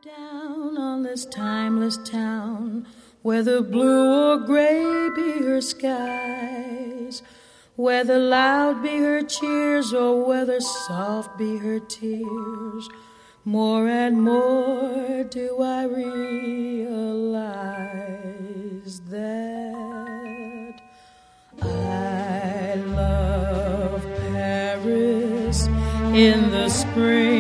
Down on this timeless town, whether blue or gray be her skies, whether loud be her cheers or whether soft be her tears, more and more do I realize that I love Paris in the spring